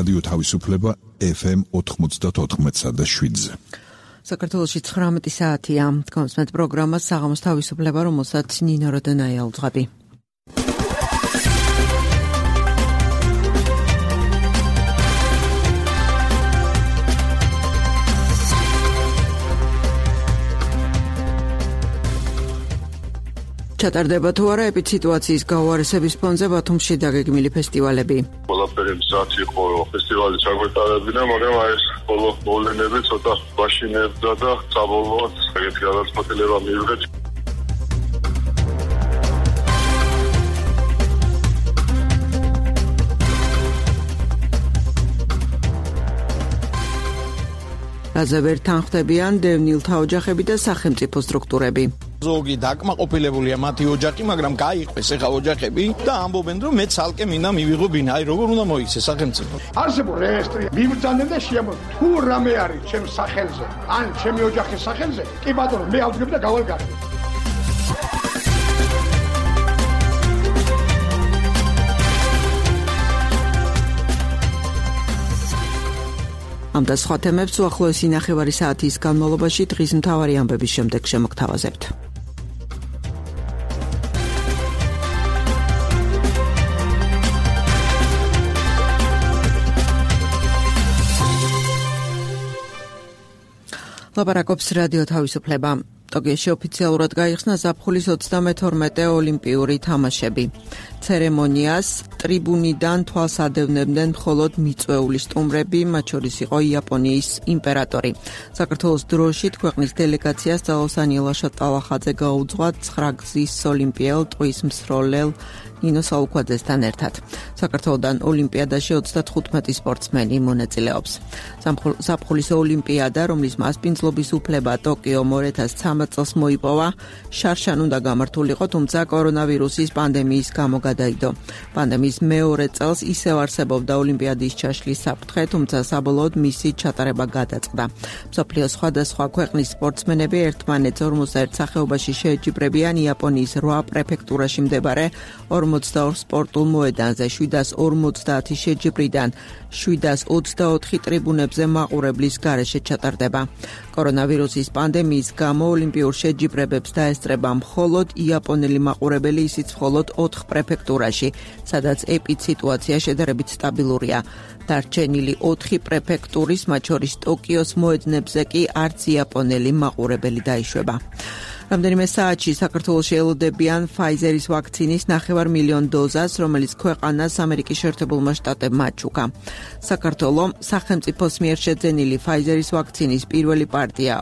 რადიო თავისუფლება FM 94.7-ზე. საქართველოში 19 საათია. კონსმეთ პროგრამა საღამოს თავისუფლება, რომელსაც ნინო როდონაია უძღვები. ჩატარდება თუ არა ეპიდსიტუაციის გაუარესების ფონზე ბათუმში დაგეგმილი ფესტივალები. ყველაფერი მზად იყო ფესტივალი ჩაგვეტარებინა, მაგრამ ეს ბოლო მოვლენები ცოტა ბაშინებდა და საბოლოოდ ეგეთი გადაწყვეტილება მივიღეთ. რაზე ვერ თანხმდებიან დევნილთა ოჯახები და სახელმწიფო სტრუქტურები. ზოგი დაკმაყოფილებულია მათი ოჯახი, მაგრამ გაიყვეს ეხა ოჯახები და ამბობენ, რომ მე ცალკე მინდა მივიღო ბინა, აი როგორ უნდა მოიქცეს სახელმწიფო. არსებულ რეესტრი მიბრძანდნენ და შეამბობ, თუ რამე არის ჩემს სახელზე, ან ჩემი ოჯახის სახელზე, კი ბატონო, მე ავდგები და გავალგარი. ამ და სხვა თემებს უახლოესი ნახევარი საათის განმავლობაში დღის მთავარი ამბების შემდეგ შემოგთავაზებთ. ლაპარაკობს რადიო თავისუფლება. ტოკიოში ოფიციალურად გაიხსნა ზაფხულის 32 ოლიმპიური თამაშები. ცერემონიას ტრიბუნიდან თვალს ადევნებდნენ მხოლოდ მიწვეული სტუმრები, მათ შორის იყო იაპონიის იმპერატორი. საქართველოს დროშით ქვეყნის დელეგაციას ძალოსანიელა შატალახაძე გაუძღვა 9 გზის ოლიმპიელ ტყვის მსროლელ ნინო საუქვაძესთან ერთად. საქართველოდან ოლიმპიადაში 35 სპორტსმენი მონაწილეობს. ზაფხულის ოლიმპიადა, რომლის მასპინძლობის უფლება ტოკიო 2013 წელს მოიპოვა, შარშან უნდა გამართულიყო, თუმცა კორონავირუსის პანდემიის გამო გადაიდო. პანდემიის მეორე წელს ისევ არსებობდა ოლიმპიადის ჩაშლის საფრთხე, თუმცა საბოლოოდ მისი ჩატარება გადაწყდა. მსოფლიოს სხვადასხვა ქვეყნის სპორტსმენები ერთმანეთს 41 სახეობაში შეეჯიბრებიან იაპონიის 8 პრეფექტურაში მდებარე 42 სპორტულ მოედანზე, 750 შეჯიბრიდან 724 ტრიბუნებზე მაყურებლის გარეშე ჩატარდება. კორონავირუსის პანდემიის გამო ოლიმპიურ შეჯიბრებებს დაესწრება მხოლოდ იაპონელი მაყურებელი, ისიც მხოლოდ 4 პრეფექტურაში, სადაც ეპიდსიტუაცია შედარებით სტაბილურია. დარჩენილი 4 პრეფექტურის, მათ შორის ტოკიოს მოედნებზე კი არც იაპონელი მაყურებელი დაიშვება. რამდენიმე საათში საქართველოში ელოდებიან Pfizer-ის ვაქცინის 900,000 დოზას, რომელიც ქვეყანას ამერიკის შეერთებულმა შტატებმა აჩუქა. საქართველოს სახელმწიფოს მიერ შეძენილი Pfizer-ის ვაქცინის პირველი პარტია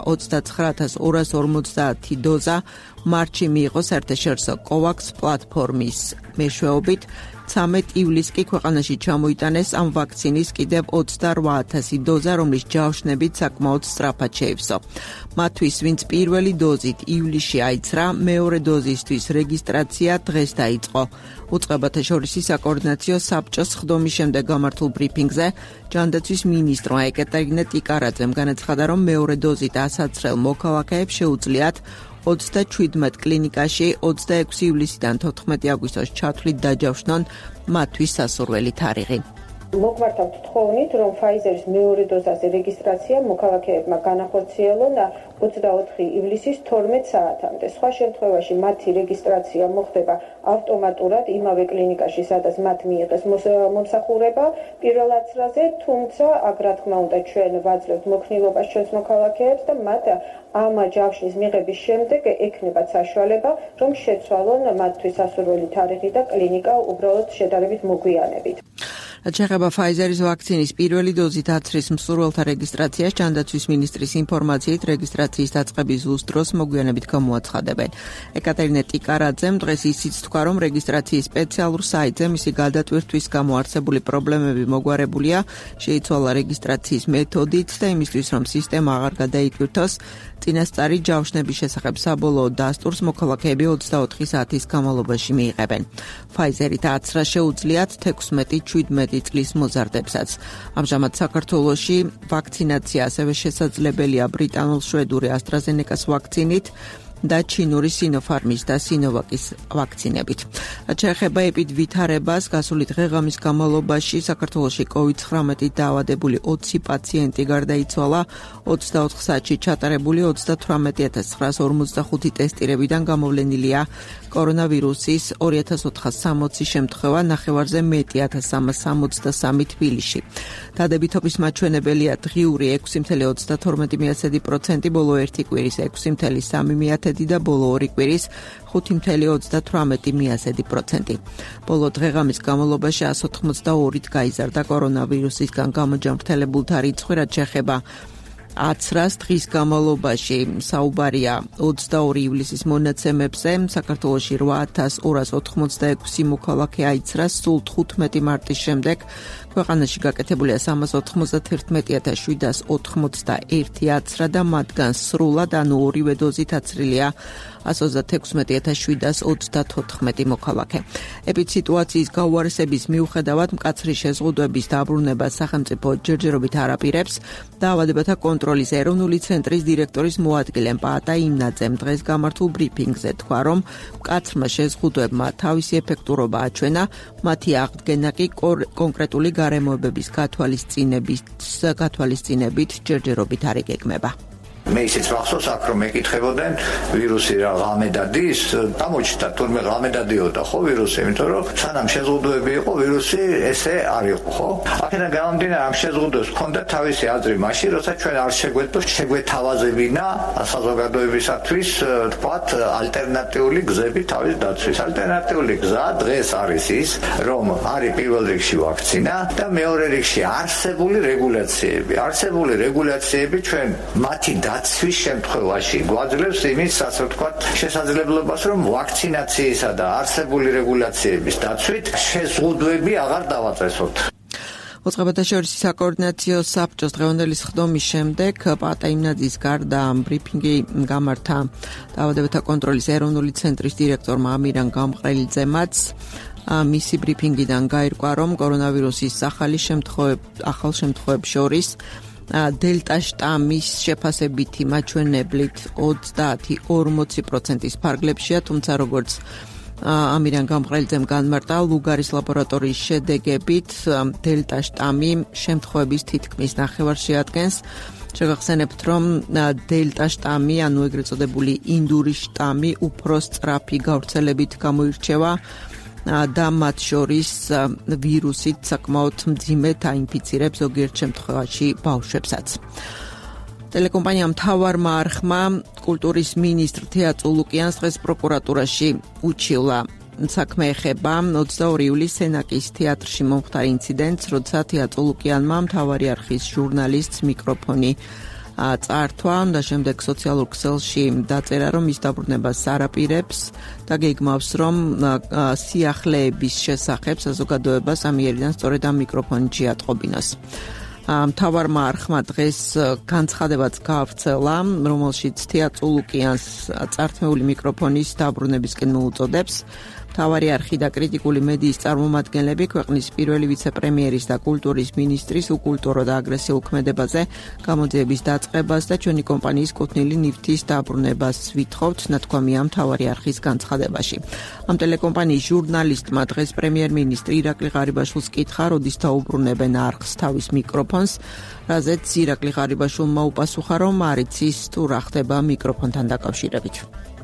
29,250 დოზა მარტში მიიღო საერთაშორისო COVAX პლატფორმის მეშვეობით. 13 ივლისს კი ქვეყანაში ჩამოიტანეს ამ ვაქცინის კიდევ 28,000 დოზა, რომლის ჯავშნებით საკმაოდ სწრაფად შეივსო. მათთვის, ვინც პირველი დოზით ივლისში აიცრა, მეორე დოზისთვის რეგისტრაცია დღეს დაიწყო. უწყებათა შორისი საკოორდინაციო საბჭოს სხდომის შემდეგ გამართულ ბრიფინგზე ჯანდაცვის მინისტრმა ეკატერინე ტიკარაძემ განაცხადა, რომ მეორე დოზით ასაცრელ მოქალაქეებს შეუძლიათ 27 კლინიკაში 26 ივლისიდან 14 აგვისტოს ჩათვლით დაჯავშნონ მათთვის სასურველი თარიღი. მოგვართავთ თხოვნით, რომ Pfizer-ის მეორე დოზაზე რეგისტრაცია მოქალაქეებმა განახორციელონ 24 ივლისის 12 საათამდე. სხვა შემთხვევაში მათი რეგისტრაცია მოხდება ავტომატურად იმავე კლინიკაში, სადაც მათ მიიღეს მომსახურება პირველ აცრაზე, თუმცა აქ რა თქმა უნდა ჩვენ ვაძლევთ მოქნილობას ჩვენს მოქალაქეებს და მათ ამ ჯავშნის მიღების შემდეგ ექნებათ საშუალება, რომ შეცვალონ მათთვის სასურველი თარიღი და კლინიკა უბრალოდ შედარებით მოგვიანებით. რაც შეეხება Pfizer-ის ვაქცინის პირველი დოზით აცრის მსურველთა რეგისტრაციას, ჯანდაცვის მინისტრის ინფორმაციით რეგისტრაციის დაწყების ზუსტ დროს მოგვიანებით გამოაცხადებენ. ეკატერინე ტიკარაძემ დღეს ისიც თქვა, რომ რეგისტრაციის სპეციალურ საიტზე მისი გადატვირთვის გამო არსებული პრობლემები მოგვარებულია, შეიცვალა რეგისტრაციის მეთოდით და იმისთვის, რომ სისტემა აღარ გადაიტვირთოს, წინასწარი ჯავშნების შესახებ საბოლოო დასტურს მოქალაქეები 24 საათის განმავლობაში მიიღებენ. Pfizer-ით აცრა შეუძლიათ 16-17 წლის მოზარდებსაც. ამჟამად საქართველოში ვაქცინაცია ასევე შესაძლებელია ბრიტანულ-შვედური AstraZeneca-ს ვაქცინით. და ჩინური Sinopharm-ის და Sinovac-ის ვაქცინებით. რაც შეეხება ვითარებას, გასული დღე-ღამის განმავლობაში საქართველოში COVID-19 დაავადებული 20 პაციენტი გარდაიცვალა, 24 საათში ჩატარებული 38945 ტესტირებიდან გამოვლენილია კორონავირუსის 2460 შემთხვევა, ნახევარზე მეტი 1363 თბილისში. დადებითობის მაჩვენებელია დღიური 6.32%, ბოლო ერთი კვირის 6.3% და ბოლო ორი კვირის 5.38%. ბოლო დღე-ღამის განმავლობაში 182-ით გაიზარდა კორონავირუსისგან გამოჯანმრთელებულთა რიცხვი, რაც შეეხება აცრას დღის განმავლობაში საუბარია 22 ივლისის მონაცემებზე. საქართველოში 8286 მოქალაქე აიცრა, სულ 15 მარტის შემდეგ ქვეყანაში გაკეთებულია 391,781 აცრა და მათგან სრულად, ანუ ორივე დოზით აცრილია 136,734 მოქალაქე. ეპიდსიტუაციის გაუარესების მიუხედავად მკაცრი შეზღუდვების დაბრუნებას სახელმწიფო ჯერჯერობით არაპირებს. დაავადებათა კონტროლის ეროვნული ცენტრის დირექტორის მოადგილე პაატა იმნაძემ დღეს გამართულ ბრიფინგზე თქვა, რომ მკაცრმა შეზღუდვებმა თავისი ეფექტურობა აჩვენა, მათი აღდგენა კი კონკრეტული გარემოებების გათვალისწინებით ჯერჯერობით არ იგეგმება. მე ისიც მახსოვს აქ რომ მეკითხებოდნენ ვირუსი რა ღამე დადის, გამოჩნდა თურმე ღამე დადიოდა ხო ვირუსი, იმიტომ რომ სანამ შეზღუდვები იყო ვირუსი ესე არ იყო ხო? აქედან გამომდინარე ამ შეზღუდვებს ჰქონდა თავისი აზრი მაშინ, როცა ჩვენ არ შეგვეთავაზებინა საზოგადოებისათვის თქვათ ალტერნატიული გზები თავის დაცვის. ალტერნატიული გზა დღეს არის ის, რომ არის პირველ რიგში ვაქცინა და მეორე რიგში არსებული რეგულაციები ჩვენ მათი დაცვის შემთხვევაში გვაძლევს იმის, ასე ვთქვათ, შესაძლებლობას, რომ ვაქცინაციისა და არსებული რეგულაციების დაცვით შეზღუდვები აღარ დავაწესოთ. მოწყობათა შორის საკოორდინაციო საბჭოს დღევანდელი სხდომის შემდეგ პაატა იმნაძის გარდა ბრიფინგი გამართა დაავადებათა კონტროლის ეროვნული ცენტრის დირექტორმა ამირან გამყრელიძემაც. მისი ბრიფინგიდან გაირკვა, რომ კორონავირუსის ახალ შემთხვევებს შორის დელტა შტამის შეფასებითი მაჩვენებლით 30-40%-ის ფარგლებშია, თუმცა როგორც ამირან გამყრელიძემ განმარტა, ლუგარის ლაბორატორიის შედეგებით დელტა შტამი შემთხვევების თითქმის ნახევარს შეადგენს. შეგახსენებთ, რომ დელტა შტამი, ანუ ეგრეთ წოდებული ინდური შტამი, უფრო სწრაფი გავრცელებით გამოირჩევა და მათ შორის ვირუსით საკმაოდ მძიმედ აინფიცირებს ზოგიერთ შემთხვევაში ბავშვებსაც. ტელეკომპანია მთავარმა არხმა კულტურის მინისტრ თეატრო ლუკიანს დღეს პროკურატურაში უჩივლა. საქმე ეხება 22 ივლისს სენაკის თეატრში მომხდარ ინციდენტს, როცა თეატრო ლუკიანმა მთავარი არხის ჟურნალისტს მიკროფონი წართვა და შემდეგ სოციალურ ქსელში დაწერა, რომ ის დაბრუნებას არაპირებს და გეგმავს, რომ სიახლეების შესახებ საზოგადოებას ამიერიდან სწორედ ამ მიკროფონით შეატყობინოს. მთავარმა არხმა დღეს განცხადებაც გაავრცელა, რომელშიც თეატრო ლუკიანს წართმეული მიკროფონის დაბრუნებისკენ მოუწოდებს. მთავარი არხი და კრიტიკული მედიის წარმომადგენლები ქვეყნის პირველი ვიცე-პრემიერის და კულტურის მინისტრის უკულტურო და აგრესიულ ქმედებაზე გამოძიების დაწყებას და ჩვენი კომპანიის კუთვნილი ნივთის დაბრუნებას ვითხოვთ, ნათქვამია მთავარი არხის განცხადებაში. ამ ტელეკომპანიის ჟურნალისტმა დღეს პრემიერ-მინისტრი ირაკლი ღარიბაშვილს კითხა, როდის დაუბრუნებენ არხს თავის მიკროფონს, რაზეც ირაკლი ღარიბაშვილმა უპასუხა, რომ არ იცის თუ რა ხდება მიკროფონთან დაკავშირებით.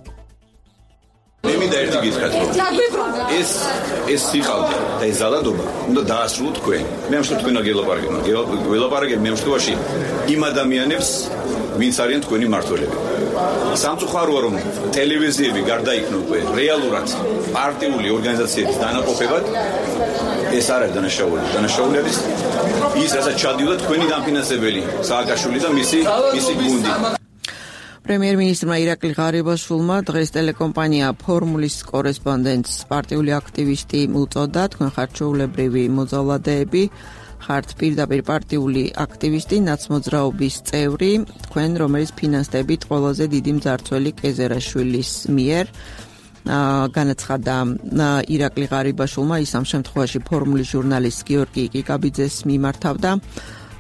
მე მინდა ერთი გითხრათ, რომ ეს სიყალდე და ეს ზალადობა უნდა დაასრულოთ თქვენ. მე ამშვენად თქვენ გელაპარაკებთ მე ამშვენად იმ ადამიანებს, ვინც არიან თქვენი მმართველები. სამწუხაროა, რომ ტელევიზიები გარდაიქმნა უკვე რეალურად პარტიული ორგანიზაციების დანაყოფებად. ეს არ არის დანაშაული არის ის, რასაც ჩადიოდა თქვენი დამფინანსებელი სააკაშვილი და მისი გუნდი. პრემიერ-მინისტრმა ირაკლი ღარიბაშვილმა დღეს ტელეკომპანია ფორმულის კორესპონდენტს პარტიული აქტივისტი უწოდა. თქვენ ხართ ჩვეულებრივი მოძალადეები, ხართ პირდაპირ პარტიული აქტივისტი, ნაცმოძრაობის წევრი, თქვენ რომელიც ფინანსდებით ყველაზე დიდი მძარცველი კეზერაშვილის მიერ. განაცხადა ირაკლი ღარიბაშვილმა, ის ამ შემთხვევაში ფორმულის ჟურნალისტ გიორგი კიკაბიძეს მიმართავდა.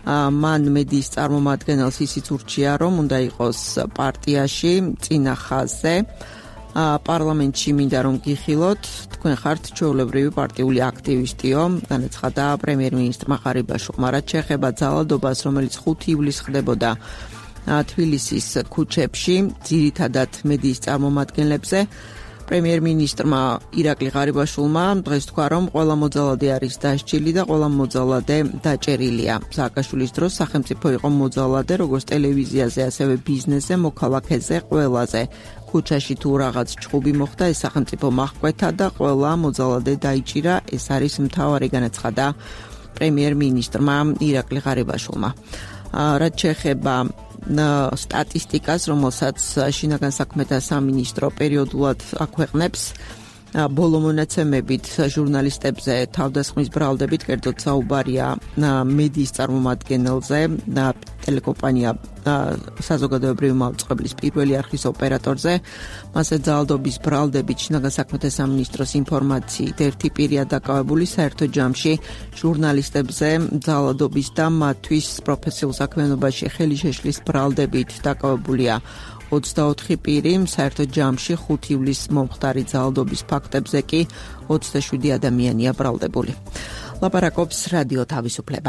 მან მედიის წარმომადგენელს ისიც ურჩია, რომ უნდა იყოს პარტიაში წინა ხაზზე. პარლამენტში მინდა რომ გიხილოთ, თქვენ ხართ ჩვეულებრივი პარტიული აქტივისტიო, განაცხადა პრემიერ-მინისტრმა ღარიბაშვილმა, რაც შეეხება ძალადობას, რომელიც 5 ივლისს ხდებოდა თბილისის ქუჩებში, ძირითადად მედიის წარმომადგენლებზე. პრემიერ-მინისტრმა ირაკლი ღარიბაშვილმა დღეს თქვა, რომ ყველა მოძალადე არის დასჯილი და ყველა მოძალადე დაჭერილია. სააკაშვილის დროს სახელმწიფო იყო მოძალადე, როგორც ტელევიზიაზე, ასევე ბიზნესზე, მოქალაქეზე, ყველაზე. ქუჩაში თუ რაღაც ჩხუბი მოხდა, ეს სახელმწიფო მაჰკვეთა და ყველა მოძალადე დაიჭირა, ეს არის მთავარი განაცხადა პრემიერ-მინისტრმა ირაკლი ღარიბაშვილმა. რაც შეეხება სტატისტიკას, რომელსაც შინაგან საქმეთა სამინისტრო პერიოდულად აქვეყნებს, ბოლო მონაცემებით ჟურნალისტებზე თავდასხმის ბრალდებით, კერძოდ საუბარია მედიის წარმომადგენელზე, ტელეკომპანია საზოგადოებრივი მაუწყებლის პირველი არხის ოპერატორზე, მასე ძალადობის ბრალდებით შინაგან საქმეთა სამინისტროს ინფორმაციით ერთი პირია დაკავებული საერთო ჯამში ჟურნალისტებზე ძალადობის და მათთვის პროფესიულ საქმიანობაში ხელი შეშლის ბრალდებით დაკავებულია 24 პირი, საერთო ჯამში 5 ივლისს მომხდარი ძალადობის ფაქტებზე კი 27 ადამიანია ბრალდებული. ლაპარაკობს რადიო თავისუფლება.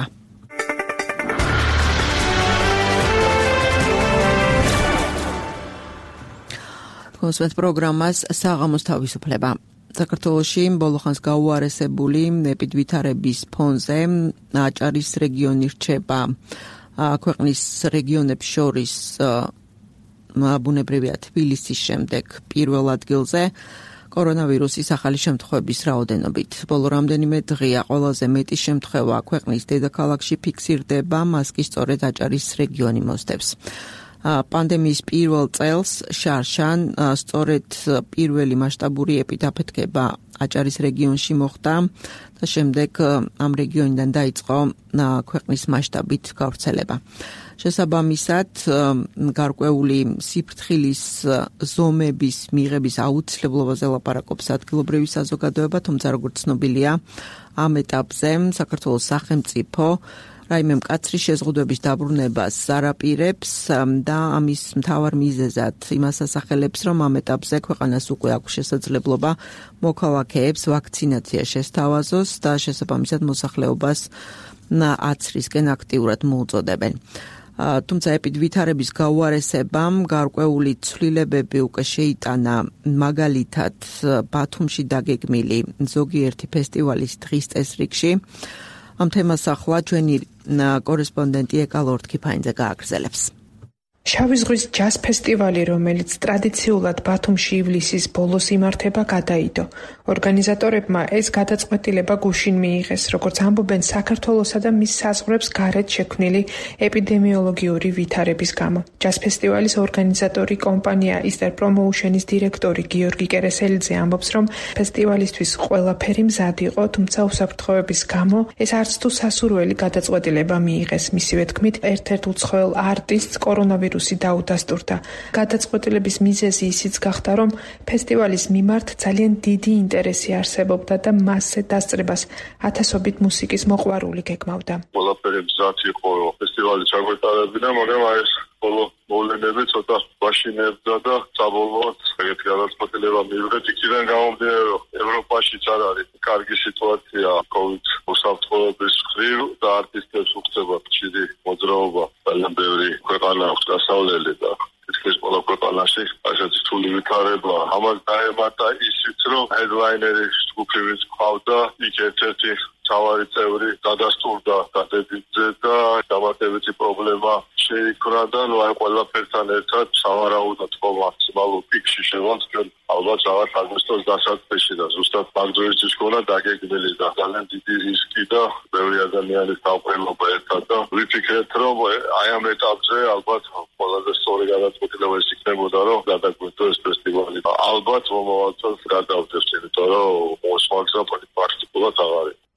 კონსვენს პროგრამას საღამოს თავისუფლება. საქართველოში ბოლო ხანს გაუარესებული ეპიდვითარების ფონზე აჭარის რეგიონი რჩება ქვეყნის რეგიონებს შორის ბუნებრივია თბილისის შემდეგ პირველ ადგილზე კორონავირუსის ახალი შემთხვევების რაოდენობით. ბოლო რამდენიმე დღეა ყველაზე მეტი შემთხვევა ქვეყნის დედაქალაქში ფიქსირდება, მას კი სწორედ აჭარის რეგიონი მოსდევს. პანდემიის პირველ წელს შარშან სწორედ პირველი მასშტაბური ეპიდაფეთქება აჭარის რეგიონში მოხდა და შემდეგ ამ რეგიონიდან დაიწყო ქვეყნის მასშტაბით გავრცელება. შესაბამისად, გარკვეული სიფრთხილის ზომების მიღების აუცილებლობაზე ლაპარაკობს ადგილობრივი საზოგადოება, თუმცა როგორც ცნობილია, ამ ეტაპზე საქართველოს სახელმწიფო რაიმე მკაცრი შეზღუდვების დაბრუნებას არაპირებს და ამის მთავარ მიზეზად იმას ასახელებს, რომ ამ ეტაპზე ქვეყანას უკვე აქვს შესაძლებლობა მოქალაქეებს ვაქცინაცია შესთავაზოს და შესაბამისად მოსახლეობას აცრისკენ აქტიურად მოუწოდებენ. თუმცა ეპიდვითარების გაუარესებამ გარკვეული ცვლილებები უკვე შეიტანა, მაგალითად ბათუმში დაგეგმილი ზოგიერთი ფესტივალის დღის წესრიგში. ამ თემას ახლა ჩვენი კორესპონდენტი ეკა ლორდ-ქიფაინძე გააგრძელებს. შავი ზღვის ჯაზ ფესტივალი, რომელიც ტრადიციულად ბათუმში ივლისის ბოლოს იმართება, გადაიდო. ორგანიზატორებმა ეს გადაწყვეტილება გუშინ მიიღეს, როგორც ამბობენ საქართველოსა და მის საზღვრებს გარეთ შექმნილი ეპიდემიოლოგიური ვითარების გამო. ჯაზ ფესტივალის ორგანიზატორი კომპანია Easter Promotion-ის დირექტორი გიორგი კერესელიძე ამბობს, რომ ფესტივალისთვის ყველაფერი მზად იყო, თუმცა უსაფრთხოების გამო ეს არც თუ სასურველი გადაწყვეტილება მიიღეს. მისივე თქმით, ერთ-ერთ უცხოელ არტისტს კორონავირუსი დაუდასტურდა. გადაწყვეტილების მიზეზი ისიც გახდა, რომ ფესტივალის მიმართ ძალიან დიდი ინტერესი არსებობდა და მასზე დასწრებას ათასობით მუსიკის მოყვარული გეგმავდა. ყველაფერი მზად იყო ფესტივალი ჩაგვეტარებინა, მაგრამ ეს ბოლო მოვლენები ცოტა ვაშინებდა და საბოლოოდ ეგეთი გადაწყვეტილება მიიღეთ. იქიდან გამომდინარე, რომ ევროპაშიც არ არის კარგი სიტუაცია COVID უსაფრთხოების მხრივ და არტისტებს უხდება ხშირი მოძრაობა. ძალიან ბევრი ქვეყანა აქვს დასავლელი და თითქმის ყველა ქვეყანაში ასეთი რთული ვითარება. ამას დაემატა ისიც, რომ ჰედლაინერი ჯგუფი ვინც ყავდა, იქ ერთ-ერთი მთავარი წევრი გადასტურდა დადებითზე და დამატებითი პრობლემა შეიქმნა და აი ყველაფერთან ერთად სავარაუდოდ ხო მაქსიმალურ პიკში შევანցქენ ალბათ რაღაც აგვისტოს დასაწყისში და ზუსტად მაგდროისთვის ქონა დაგეგმილი და ძალიან დიდი რისკი და ბევრი ადამიანის დაყრდნობა ერთად და ვიფიქრეთ, რომ აი ამ ეტაპზე ალბათ ყველაზე სწორი გადაწყვეტილება ის იქნებოდა, რომ გადაგვიდო ეს ფესტივალი. ალბათ მომავალ წელს გადავდებს, იმიტომ რომ მოსმაგზა პრაქტიკულად აღარ არის.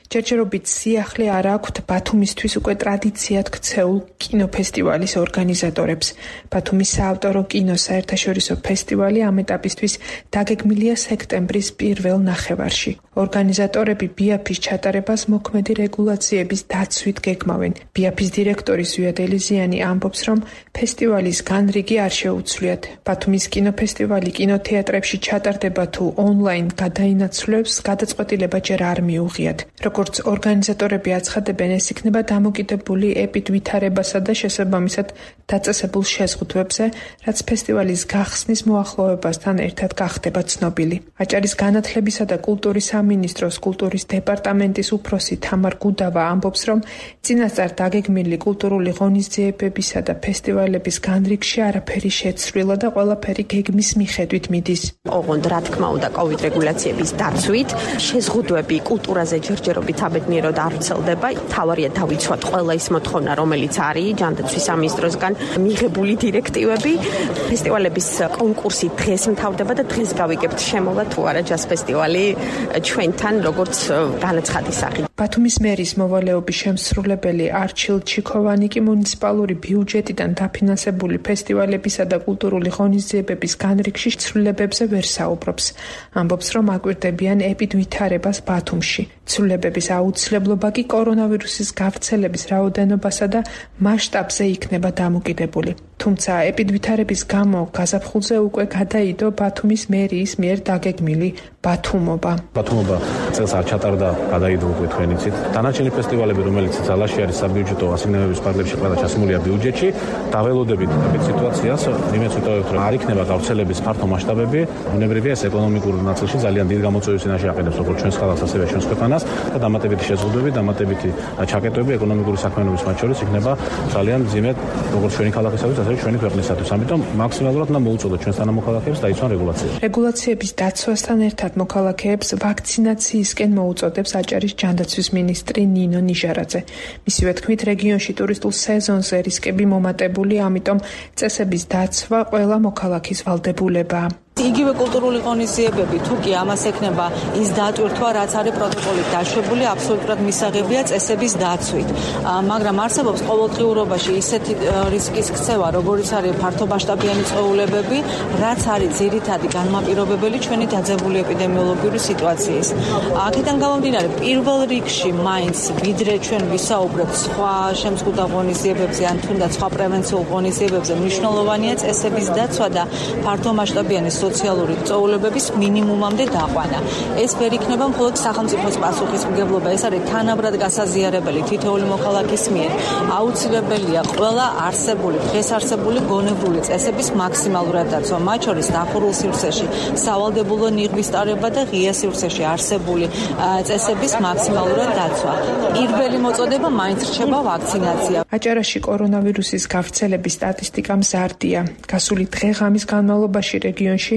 ჯერჯერობით სიახლე არ აქვთ ბათუმისთვის უკვე ტრადიციად ქცეულ კინოფესტივალის ორგანიზატორებს. ბათუმის საავტორო კინო საერთაშორისო ფესტივალი ამ ეტაპისთვის დაგეგმილია სექტემბრის პირველ ნახევარში. ორგანიზატორები ბიაფის ჩატარებას მოქმედი რეგულაციების დაცვით გეგმავენ. ბიაფის დირექტორი ზვიად ელიზიანი ამბობს, რომ ფესტივალის განრიგი არ შეუცვლიათ. ბათუმის კინოფესტივალი კინოთეატრებში ჩატარდება თუ ონლაინ გადაინაცვლებს, გადაწყვეტილება ჯერ არ მიუღიათ. როგორც ორგანიზატორები აცხადებენ, ეს იქნება დამოკიდებული ეპიდ ვითარებასა და შესაბამისად დაწესებულ შეზღუდვებზე, რაც ფესტივალის გახსნის მოახლოებასთან ერთად გახდება ცნობილი. აჭარის განათლებისა და კულტურის სამინისტროს კულტურის დეპარტამენტის უფროსი თამარ გუდავა ამბობს, რომ წინასწარ დაგეგმილი კულტურული ღონისძიებებისა და ფესტივალების განრიგში არაფერი შეცვლილა და ყველაფერი გეგმის მიხედვით მიდის. ოღონდ რა თქმა უნდა კოვიდ რეგულაციების დაცვით შეზღუდვები კულტურაზე ჯერჯერობით აბედნიეროდ არ ვრცელდება. თავარია დავიცვათ ყველა ის მოთხოვნა, რომელიც არის ჯანდაცვის სამინისტროსგან მიღებული დირექტივები. ფესტივალების კონკურსი დღეს მთავრდება და დღეს გავიგებთ შემოვა თუ არა ჯაზ ფესტივალი ჩვენთან როგორც განაცხადის სახით. ბათუმის მერის მოვალეობის შემსრულებელი არჩილ ჩიქოვანი კი მუნიციპალური ბიუჯეტიდან დაფინანსებული ფესტივალებისა და კულტურული ღონისძიებების განრიგში ცვლილებებზე ვერ საუბრობს. ამბობს, რომ აკვირდებიან ეპიდ ვითარებას ბათუმში. ცვლილებების აუცილებლობა კი კორონავირუსის გავრცელების რაოდენობასა და მასშტაბზე იქნება დამოკიდებული. თუმცა ეპიდ ვითარების გამო გაზაფხულზე უკვე გადაიდო ბათუმის მერიის მიერ დაგეგმილი ბათუმობა. ბათუმობა წელს არ ჩატარდა, გადაიდო უკვე თქვენ იცით. დანარჩენი ფესტივალები, რომელიც ძალაში არის საბიუჯეტო ასიგნებების ფარგლებში ყველა ჩასმულია ბიუჯეტში, დაველოდებით ეს სიტუაციას იმედს ვიტოვებთ, რომ არ იქნება გავრცელების ფართო მასშტაბები. უნებრივია ეს ეკონომიკურ ნაწილში ძალიან დიდ გამოწვევის წინაშე აყენებს როგორც ჩვენს ხალხს, ასევე ჩვენს ქვეყანას და დამატებითი შეზღუდვები, დამატებითი ჩაკეტვები ეკონომიკური საქმიანობის მათ შორის იქნება ძალიან მძიმე როგორც ჩვენი ქალაქისათვის, ასევე ჩვენი ქვეყნისათვის. ამიტომ მაქსიმალურად უნდა მოუწოდოთ ჩვენს თანამოქალაქეებს დაიცვან რეგულაციები. რეგულაციების დაცვასთან ერთად მოქალაქეებს ვაქცინაციისკენ მოუწოდებს აჭარის ჯანდაცვის მინისტრი ნინო ნიჟარაძე. მისივე თქმით, რეგიონში ტურისტულ სეზონზე რისკები მომატებული, ამიტომ წესების დაცვა ყველა მოქალაქის ვალდებულებაა. იგივე კულტურული ღონისძიებები თუ კი ამას ექნება ის დატვირთვა, რაც არის პროტოკოლით დაშვებული, აბსოლუტურად მისაღებია წესების დაცვით. მაგრამ არსებობს ყოველდღიურობაში ისეთი რისკის ქცევა, როგორიც არის ფართომასშტაბიანი წვეულებები, რაც არის ძირითადი განმაპირობებელი ჩვენი დაძაბული ეპიდემიოლოგიური სიტუაციის. აქედან გამომდინარე, პირველ რიგში მაინც ვიდრე ჩვენ ვისაუბრებთ სხვა შემზღუდვა ღონისძიებებზე ან თუნდაც სხვა პრევენციულ ღონისძიებებზე, მნიშვნელოვანია წესების დაცვა და ფართომასშტაბიანი სოციალური წვეულებების მინიმუმამდე დაყვანა. ეს ვერ იქნება მხოლოდ სახელმწიფოს პასუხისმგებლობა, ეს არის თანაბრად გასაზიარებელი თითოეული მოქალაქის მიერ. აუცილებელია ყველა არსებული, დღეს არსებული გონებრივი წესების მაქსიმალურად დაცვა, მათ შორის დახურულ სივრცეში სავალდებულო ნიღბის ტარება და ღია სივრცეში არსებული წესების მაქსიმალურად დაცვა. პირველი მოწოდება მაინც რჩება ვაქცინაცია. აჭარაში კორონავირუსის გავრცელების სტატისტიკა მზარდია. გასული დღე-ღამის განმავლობაში რეგიონში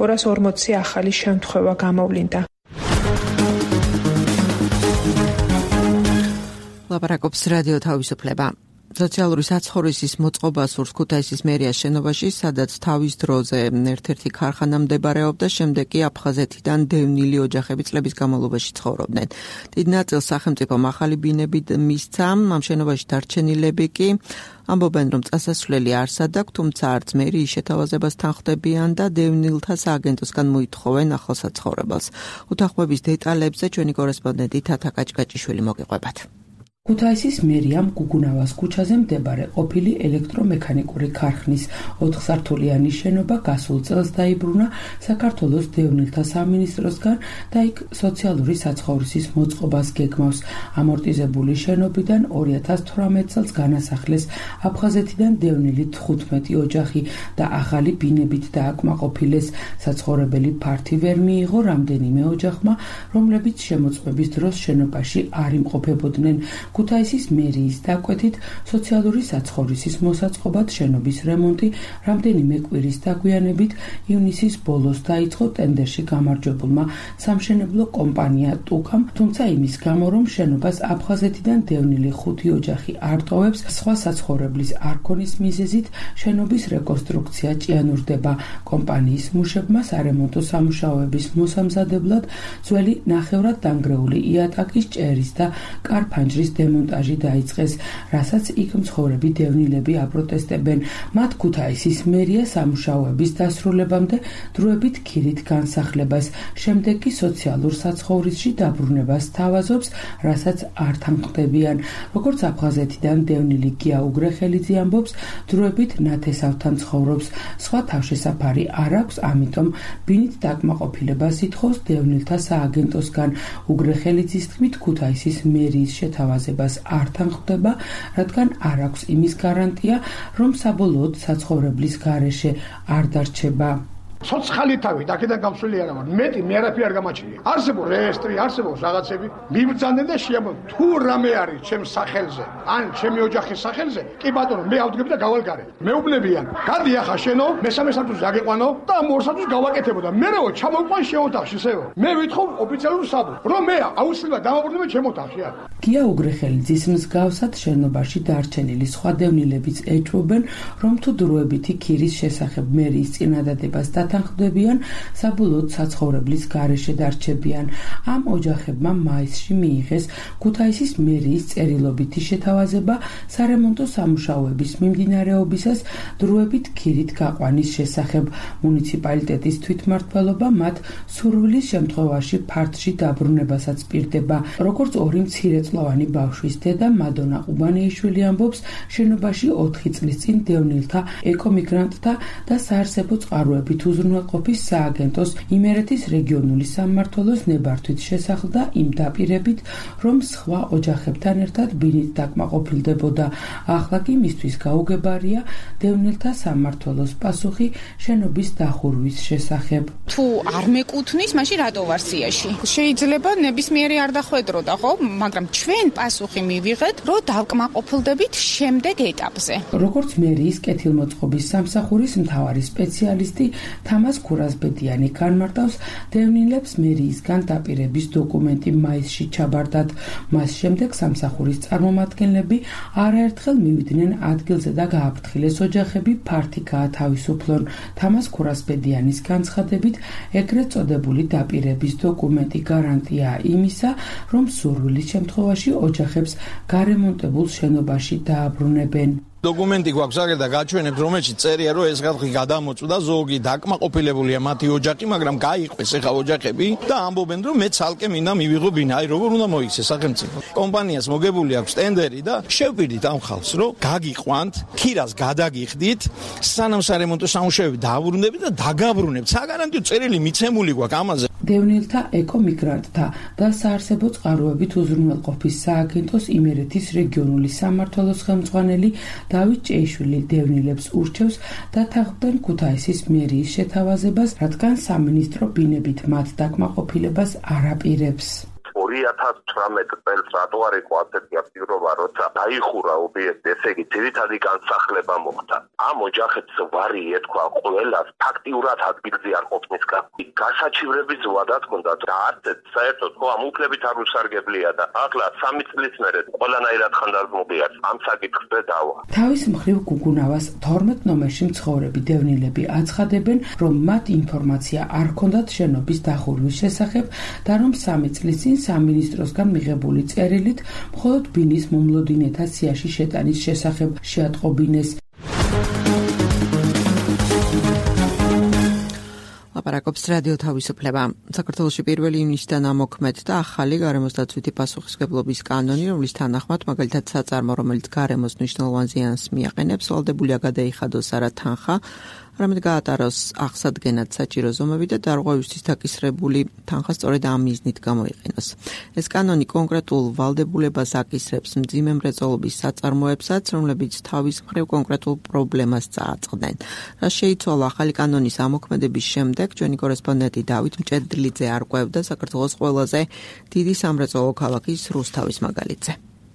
240 ახალი შემთხვევა გამოვლინდა. ლაპარაკობს რადიო თავისუფლება. სოციალური საცხოვრისის მოწყობა სურს ქუთაისის მერიის შენობაში, სადაც თავის დროზე ერთ-ერთი ქარხანა მდებარეობდა, შემდეგ კი აფხაზეთიდან დევნილი ოჯახები წლების განმავლობაში ცხოვრობდნენ. დიდ ნაწილს სახელმწიფომ ახალი ბინები მისცა, ამ შენობაში დარჩენილები კი ამბობენ, რომ წასასვლელი არსად აქვს, თუმცა არც მერიის შეთავაზებას თანხმდებიან და დევნილთა სააგენტოსგან მოითხოვენ ახალ საცხოვრებელს. უთანხმოების დეტალებზე ჩვენი კორესპონდენტი თათა კაჭკაჭიშვილი მოგიყვებათ. ქუთაისის მერიამ გუგუნავას ქუჩაზე მდებარე ყოფილი ელექტრომექანიკური ქარხნის 4-სართულიანი შენობა გასულ წელს დაიბრუნა საქართველოს დევნილთა სამინისტროსგან და იქ სოციალური საცხოვრისის მოწყობას გეგმავს. ამორტიზებული შენობიდან 2018 წელს განასახლეს აფხაზეთიდან დევნილი 15 ოჯახი და ახალი ბინებით დააკმაყოფილეს. საცხოვრებელი ფართი ვერ მიიღო რამდენიმე ოჯახმა, რომლებიც შემოწმების დროს შენობაში არ იმყოფებოდნენ. ქუთაისის მერიის დაკვეთით სოციალური საცხოვრისის მოსაწყობად შენობის რემონტი რამდენიმე კვირის დაგვიანებით ივნისის ბოლოს დაიწყო ტენდერში გამარჯვებულმა სამშენებლო კომპანია ტუკამ, თუმცა იმის გამო რომ შენობას აფხაზეთიდან დევნილი 5 ოჯახი არტოვებს, სხვა საცხოვრებლის არ ქონის მიზეზით შენობის რეკონსტრუქცია ჭიანურდება. კომპანიის მუშებმა სარემონტო სამუშაოების მოსამზადებლად ძველი ნახევრად დანგრეული იატაკის ჭერის და კარფანჯრის დემონტაჟი დაიწყეს, რასაც იქ მცხოვრები დევნილები აპროტესტებენ. მათ ქუთაისის მერია სამუშაოების დასრულებამდე დროებით ქირით განსახლებას, შემდეგ კი სოციალურ საცხოვრისში დაბრუნებას თავაზობს, რასაც არ თანხმდებიან. როგორც აფხაზეთიდან დევნილი გია უგრეხელიძე ამბობს, დროებით ნათესავთან ცხოვრობს, სხვა თავშესაფარი არ აქვს, ამიტომ ბინით დაკმაყოფილებას ითხოვს დევნილთა სააგენტოსგან. უგრეხელიძის თქმით, ქუთაისის მერიის შეთავაზებას არ თანხმდება, რადგან არ აქვს იმის გარანტია, რომ საბოლოოდ საცხოვრებლის გარეშე არ დარჩება. ცოცხალი თავი აქედან გამსვლელი არა ვარ. მეტი მე არაფერი არ გამაჩნია. არსებობს რეესტრი, არსებობს რაღაცები. მიბრძანდნენ და შეამბობ თუ რამე არის ჩემს სახელზე, ან ჩემი ოჯახის სახელზე, კი ბატონო, მე ავდგები და გავალგარე. მეუბნებიან, გადი ახლა შენო, მესამე სართულზე აგეყვანო და ამ ორ სართულს გავაკეთებოდა. მერეო ჩამოყვან შენ ოთახში, ისევ. მე ვითხოვ ოფიციალურ საბუთს, რომ მე აუცილებლად დამაბრუნებ ჩემ ოთახში. გია უგრეხელიძის მსგავსად შენობაში დარჩენილი სხვა დევნილებიც ეჭვობენ, რომ თუ დროებითი ქირის შესახებ მერიის წინადადებას თანხმდებიან, საბოლოოდ საცხოვრებლის გარეშე დარჩებიან. ამ ოჯახებმა მაისში მიიღეს ქუთაისის მერიის წერილობითი შეთავაზება სარემონტო სამუშაოების მიმდინარეობისას დროებით ქირით გაყვანის შესახებ. მუნიციპალიტეტის თვითმმართველობა მათ სურვილის შემთხვევაში ფართში დაბრუნებასაც პირდება. როგორც ორი მცირეწლოვანი ბავშვის დედა მადონა ყუბანეიშვილი ამბობს, შენობაში 4 წლის წინ დევნილთა, ეკომიგრანტთა და საარსებო წყაროებით უზრუნველყოფის სააგენტოს იმერეთის რეგიონული სამმართველოს ნებართვით შესახლდა იმ დაპირებით, რომ სხვა ოჯახებთან ერთად ბინით დაკმაყოფილდებოდა. ახლა კი მისთვის გაუგებარია დევნილთა სამმართველოს პასუხი შენობის დახურვის შესახებ. თუ არ მეკუთვნის, მაშინ რატო ვარ სიაში? შეიძლება ნებისმიერი არ დახვედროდა, ხო? მაგრამ ჩვენ პასუხი მივიღეთ, რომ დავკმაყოფილდებით შემდეგ ეტაპზე. როგორც მერიის კეთილმოწყობის სამსახურის მთავარი სპეციალისტი თამას ქურასბედიანი განმარტავს, დევნილებს მერიისგან დაპირების დოკუმენტი მაისში ჩაბარდათ. მას შემდეგ სამსახურის წარმომადგენლები არაერთხელ მივიდნენ ადგილზე და გააფრთხილეს ოჯახები ფართი გაათავისუფლონ. თამას ქურასბედიანის განცხადებით, ეგრეთ წოდებული დაპირების დოკუმენტი გარანტია იმისა, რომ სურვილის შემთხვევაში ოჯახებს გარემონტებულ შენობაში დააბრუნებენ. დოკუმენტი გვაქვს აგერ და გაჩვენებთ, რომელშიც წერია, რომ ეს ხალხი გადამოწვდა, ზოგი დაკმაყოფილებულია მათი ოჯახი, მაგრამ გაიყვეს ეხა ოჯახები და ამბობენ, რომ მე ცალკე მინდა მივიღო ბინა. აი როგორ უნდა მოიქცეს სახელმწიფო. კომპანიას მოგებული აქვს ტენდერი და შევპირდით ამ ხალხს, რომ გაგიყვანთ, ქირას გადაგიხდით, სანამ სარემონტო სამუშაოები დააბრუნდებით და დაგაბრუნებთ. საგარანტიო წერილი მიცემული გვაქვს ამაზე. დევნილთა, ეკომიგრანტთა და საარსებო წყაროებით უზრუნველყოფის სააგენტოს იმერეთის რეგიონული სამმართველოს ხელმძღვანელი დავით ჭეიშვილი დევნილებს ურჩევს დათანხმდნენ ქუთაისის მერიის შეთავაზებას, რადგან სამინისტრო ბინებით მათ დაკმაყოფილებას არ აპირებს. 2018 წელს რატო არ იყო ასეთი აქტიურობა, როცა დაიხურა ობიექტი, ესე იგი ძირითადი განსახლება მოხდა. ამ ოჯახებს ვარი ეთქვა ყველას ფაქტიურად ადგილზე არ ყოფნის გასაგები. გასაჩივრების ვადაც ჰქონდა და არც საერთოდ ხო ამ უფლებით არ უსარგებლია და ახლა 3 წლის მერე ყველანაირად ხანდაზმობიათ ამ საკითხზე დავა. თავის მხრივ გუგუნავას 12 ნომერში მცხოვრები დევნილები აცხადებენ, რომ მათ ინფორმაცია არ ჰქონდათ შენობის დახურვის შესახებ და რომ 3 წლის წინ სამინისტროსგან მიღებული წერილით მხოლოდ ბინის მომლოდინეთა სიაში შეტანის შესახებ შეატყობინეს. ლაპარაკობს რადიო თავისუფლება. საქართველოში 1 ივნისიდან ამოქმედ და ახალი გარემოს დაცვითი პასუხისმგებლობის კანონი, რომლის თანახმად მაგალითად საწარმო, რომელიც გარემოს მნიშვნელოვან ზიანს მიაყენებს, ვალდებულია გადაიხადოს არა თანხა, არამედ გაატაროს აღსადგენად საჭირო ზომები და დარღვევისთვის დაკისრებული თანხა სწორედ ამ მიზნით გამოიყენოს. ეს კანონი კონკრეტულ ვალდებულებას აკისრებს მძიმე მრეწველობის საწარმოებსაც, რომლებიც თავის მხრივ კონკრეტულ პრობლემას წააწყდნენ. რა შეიცვალა ახალი კანონის ამოქმედების შემდეგ, ჩვენი კორესპონდენტი დავით მჭედლიძე არკვევდა საქართველოს ყველაზე დიდი სამრეწველო ქალაქის რუსთავის მაგალითზე.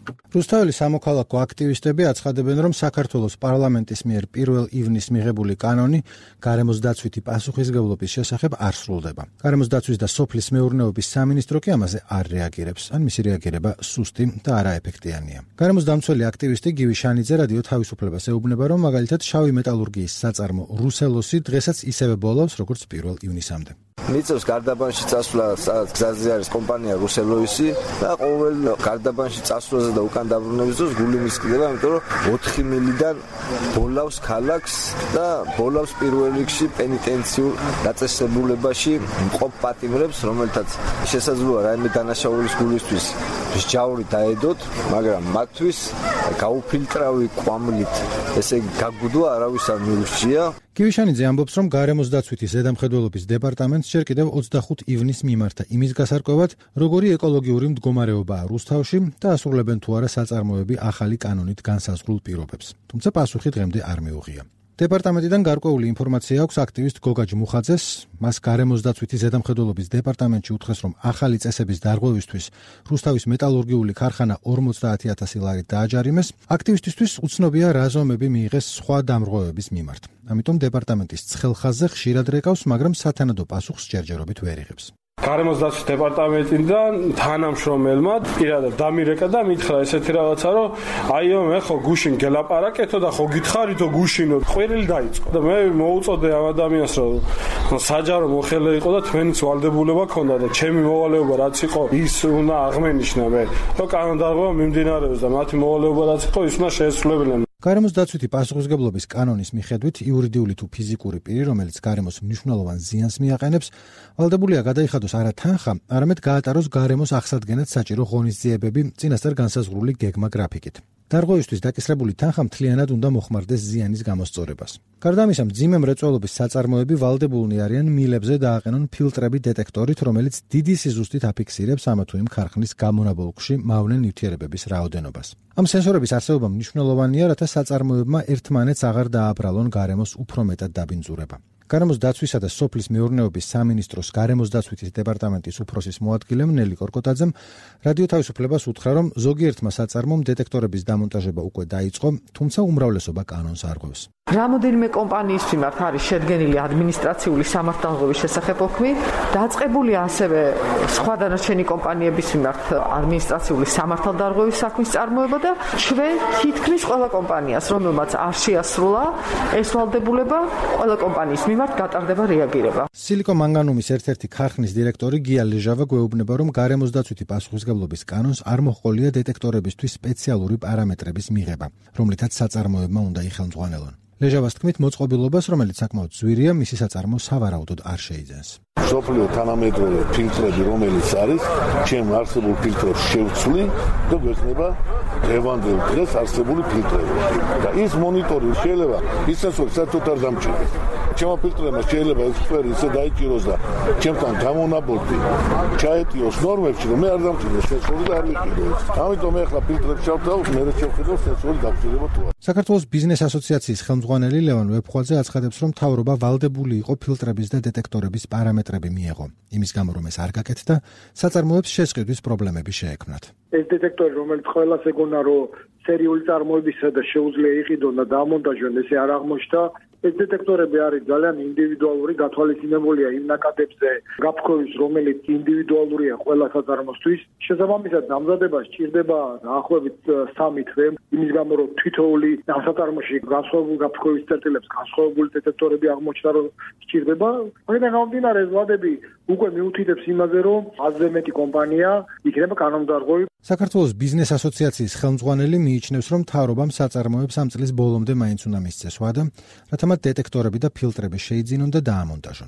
რუსთაველის სამოქალაქო აქტივისტები აცხადებენ, რომ საქართველოს პარლამენტის მიერ 1 ივნისს მიღებული კანონი გარემოს დაცვითი პასუხისმგებლობის შესახებ არ სრულდება. გარემოს დაცვის და სოფლის მეურნეობის სამინისტრო კი ამაზე არ რეაგირებს, ან მისი რეაგირება სუსტი და არაეფექტიანია. გარემოს დამცველი აქტივისტი გივი შანიძე რადიო თავისუფლებას ეუბნება, რომ მაგალითად შავი მეტალურგიის საწარმო რუსელოსი დღესაც ისევე ბოლავს, როგორც 1 ივნისამდე. მიწევს გარდაბანში წასვლა, სადაც გზაზე არის კომპანია რუსელოისი და ყოველ გარდაბანში წასვლაზე და უკან დაბრუნების დროს გული მისკდება, იმიტომ რომ 4 მილიდან ბოლავს ქალაქს და ბოლავს პირველ რიგში პენიტენციურ დაწესებულებაში მყოფ პატიმრებს, რომელთაც შესაძლოა რაიმე დანაშაულის გულისთვის ჯაური დაედოთ, მაგრამ მათთვის გაუფილტრავი კვამლით ესე გაგუდვა არავის არ მიურჩია. გივიშანიძე ამბობს, რომ გარემოს დაცვითი ზედამხედველობის დეპარტამენტს ჯერ კიდევ 25 ივნისს მიმართა იმის გასარკვევად, როგორი ეკოლოგიური მდგომარეობაა რუსთავში და ასრულებენ თუ არა საწარმოები ახალი კანონით განსაზღვრულ პირობებს. თუმცა პასუხი დღემდე არ მიუღია. დეპარტამენტიდან გარკვეული ინფორმაცია აქვს აქტივისტ გოგა ჯმუხაძეს. მას გარემოს დაცვითი ზედამხედველობის დეპარტამენტში უთხრეს, რომ ახალი წესების დარღვევისთვის რუსთავის მეტალურგიული ქარხანა 50,000 ლარით დააჯარიმეს. აქტივისტისთვის უცნობია რა ზომები მიიღეს სხვა დამრღვევების მიმართ. ამიტომ დეპარტამენტის ცხელხაზზე ხშირად რეკავს, მაგრამ სათანადო პასუხს ჯერჯერობით ვერ იღებს. გარემოს დაცვის დეპარტამენტიდან თანამშრომელმა პირადად დამირეკა და მითხრა ესეთი რაღაცა, რომ აიო მე ხო გუშინ გელაპარაკეთო და ხო გითხარითო გუშინო ყვირილი დაიწყო და მე მოუწოდე ამ ადამიანს, რომ საჯარო მოხელე იყო და თქვენიც ვალდებულება ქონდა და ჩემი მოვალეობა რაც იყო ის უნდა აღმენიშნა მე, რომ კანონდარღვევა მიმდინარეობს და მათი მოვალეობა რაც იყო ის უნდა შეესრულებინა. გარემოს დაცვითი პასუხისმგებლობის კანონის მიხედვით იურიდიული თუ ფიზიკური პირი, რომელიც გარემოს მნიშვნელოვან ზიანს მიაყენებს, ვალდებულია გადაიხადოს არა თანხა, არამედ გაატაროს გარემოს აღსადგენად საჭირო ღონისძიებები წინასწარ განსაზღვრული გეგმა გრაფიკით. დარღვევისთვის დაკისრებული თანხა მთლიანად უნდა მოხმარდეს ზიანის გამოსწორებას. გარდა ამისა, მძიმე მრეწველობის საწარმოები ვალდებულნი არიან მილებზე დააყენონ ფილტრები დეტექტორით, რომელიც დიდი სიზუსტით აფიქსირებს ამა თუ იმ ქარხნის გამონაბოლქვში მავნე ნივთიერებების რაოდენობას. ამ სენსორების არსებობა მნიშვნელოვანია, რათა საწარმოებმა ერთმანეთს აღარ დააბრალონ გარემოს უფრო მეტად დაბინძურება. გარემოს დაცვისა და სოფლის მეურნეობის სამინისტროს გარემოს დაცვითის დეპარტამენტის უფროსის მოადგილემ ნელი კორკოტაძემ რადიო თავისუფლებას უთხრა, რომ ზოგიერთმა საწარმომ დეტექტორების დამონტაჟება უკვე დაიწყო, თუმცა უმრავლესობა კანონს არღვევს. რამოდენიმე კომპანიის მიმართ არის შედგენილი ადმინისტრაციული სამართალდღეობის შესახებ ოფმი, დაწყებულია ასევე სხვა დანარჩენი კომპანიების მიმართ ადმინისტრაციული სამართალდღეობის საქმის წარმოება და ჩვენ თითქმის ყველა კომპანიას, რომელმაც არ შეასრულა ეს ვალდებულება, ყველა კომპანიის მიმართ გატარდება რეაგირება. სილიკომანგანუმის ერთ-ერთი ქარხნის დირექტორი გია ლეჟავა გვეუბნება, რომ გარემოს დაცვითი პასუხისმგებლობის კანონს არ მოჰყოლია დეტექტორებისთვის სპეციალური პარამეტრების მიღება, რომლითაც საწარმოებმა უნდა იხელმძღვანელონ. ლეჟავას თქმით, მოწყობილობას, რომელიც საკმაოდ ძვირია, მისი საწარმო სავარაუდოდ არ შეიძენს. სოფლიო თანამედროვე ფილტრები, რომელიც არის, ჩემ არსებულ ფილტრებს შევცვლი და გვექნება დღევანდელ დღეს არსებული ფილტრები. და ის მონიტორი შეიძლება ის სენსორი საერთოდ არ დამჭირდეს. ჩემო ფილტრებმა შეიძლება ეს ფერი ისე დაიჭიროს და ჩემთან გამონაბოლქვი ჩაეტიოს ნორმებში, რომ მე არ დამჭირდეს სენსორი და არ ვიყიდო. ამიტომ მე ახლა ფილტრებს შევთავ, მე შევხედავ სენსორი დაგჭირება თუ არა. საქართველოს ბიზნეს ასოციაციის ხელმძღვანელი ლევან ვეფხვაძე აცხადებს, რომ მთავრობა ვალდებული იყო ფილტრების და დეტექტორების პარამეტრები მიეღო. იმის გამო, რომ ეს არ გაკეთდა, საწარმოებს შესყიდვის პრობლემები შეექმნათ. ეს დეტექტორი, რომელიც ყველას ეგონა, რომ სერიული წარმოებისა და შეუძლია იყიდონ და დამონტაჟონ, ესე არ აღმოჩნდა. ეს დეტექტორები არის ძალიან ინდივიდუალური, გათვალისწინებულია იმ ნაკადებზე გაფრქვევის, რომელიც ინდივიდუალურია ყველა საწარმოსთვის. შესაბამისად, დამზადება სჭირდება დაახლოებით 3 თვე, იმის გამო, რომ თითოეული ამ საწარმოში განსხვავებული გაფრქვევის წერტილებს განსხვავებული დეტექტორები აღმოჩნდა, რომ სჭირდება. აქედან გამომდინარე, ეს ვადები უკვე მიუთითებს იმაზე, რომ აზრზე მეტი კომპანია იქნება კანონდარღვევი. საქართველოს ბიზნეს ასოციაციის ხელმძღვანელი მიიჩნევს, რომ მთავრობამ საწარმოებს ამ წლის ბოლომდე მაინც უნდა მისცეს ვადა, რათა მათ დეტექტორები და ფილტრები შეიძინონ და დაამონტაჟონ.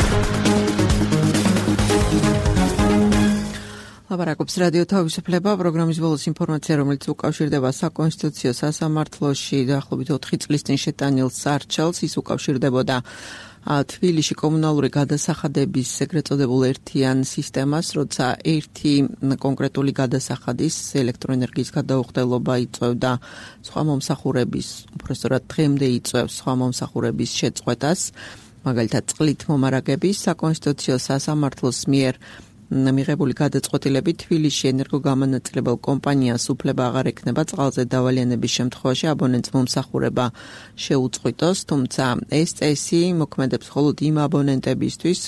ლაპარაკობს რადიო თავისუფლება, პროგრამის ბოლოს ინფორმაცია, რომელიც უკავშირდება საკონსტიტუციო სასამართლოში დაახლოებით 4 წლის წინ შეტანილ სარჩელს, ის უკავშირდებოდა თბილისში კომუნალური გადასახადების ეგრეთ წოდებულ ერთიან სისტემას, როცა ერთი კონკრეტული გადასახადის ელექტროენერგიის გადაუხდელობა იწვევდა სხვა მომსახურების, უпростоრად დღემდე იწვევს სხვა მომსახურების შეწყვეტას, მაგალითად წყლით მომარაგების. საკონსტიტუციო სასამართლოს მიერ მიღებული გადაწყვეტილებით თბილისში ენერგოგამონაწილებელ კომპანიას უფლება აღარ ექნება წყალზე დავალიანების შემთხვევაში აბონენტს მომსახურება შეუწყვიტოს, თუმცა ეს წესი მოქმედებს მხოლოდ იმ აბონენტებისთვის,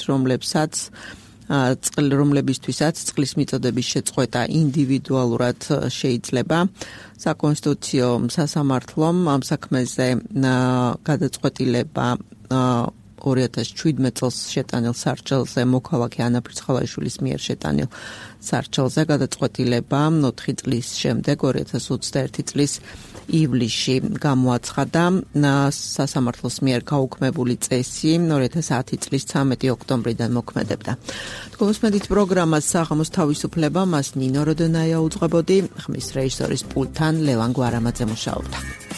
რომლებისთვისაც წყლის მიწოდების შეწყვეტა ინდივიდუალურად შეიძლება. საკონსტიტუციო სასამართლომ ამ საქმეზე გადაწყვეტილება 2017 წელს შეტანილ სარჩელზე მოქალაქე ანა ფრიცხალაშვილის მიერ შეტანილ სარჩელზე გადაწყვეტილება 4 წლის შემდეგ 2021 წლის ივლისში გამოაცხადა. სასამართლოს მიერ გაუქმებული წესი 2010 წლის 13 ოქტომბრიდან მოქმედებდა. თქვენს პროგრამას საღამოს თავისუფლება მას ნინო როდონაია უძღვებოდი, ხმის რეჟისორის პულტთან ლევან გვარამაძე მუშაობდა.